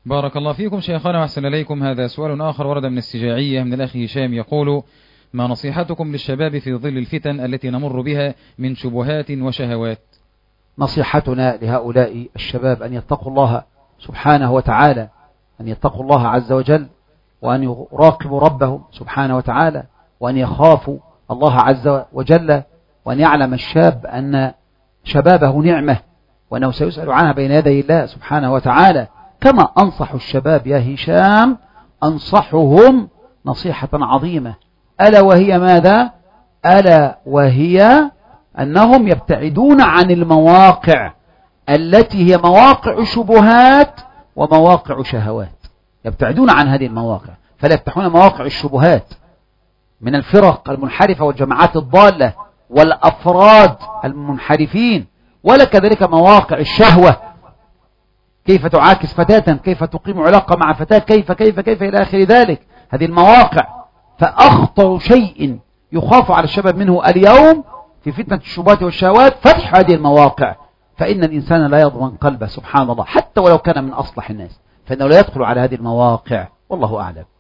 بارك الله فيكم شيخنا وأحسن إليكم. هذا سؤال آخر ورد من السجاعية من الأخ هشام يقول: ما نصيحتكم للشباب في ظل الفتن التي نمر بها من شبهات وشهوات؟ نصيحتنا لهؤلاء الشباب أن يتقوا الله سبحانه وتعالى، أن يتقوا الله عز وجل، وأن يراقبوا ربهم سبحانه وتعالى، وأن يخافوا الله عز وجل، وأن يعلم الشاب أن شبابه نعمة وأنه سيسأل عنها بين يدي الله سبحانه وتعالى. كما أنصح الشباب يا هشام أنصحهم نصيحة عظيمة، ألا وهي ماذا؟ ألا وهي أنهم يبتعدون عن المواقع التي هي مواقع شبهات ومواقع شهوات، يبتعدون عن هذه المواقع، فلا يفتحون مواقع الشبهات من الفرق المنحرفة والجماعات الضالة والأفراد المنحرفين، ولا كذلك مواقع الشهوة، كيف تعاكس فتاة، كيف تقيم علاقة مع فتاة، كيف إلى آخر ذلك. هذه المواقع، فأخطر شيء يخاف على الشباب منه اليوم في فتنة الشبهات والشهوات فتح هذه المواقع، فإن الإنسان لا يضمن قلبه سبحان الله، حتى ولو كان من أصلح الناس، فإنه لا يدخل على هذه المواقع. والله أعلم.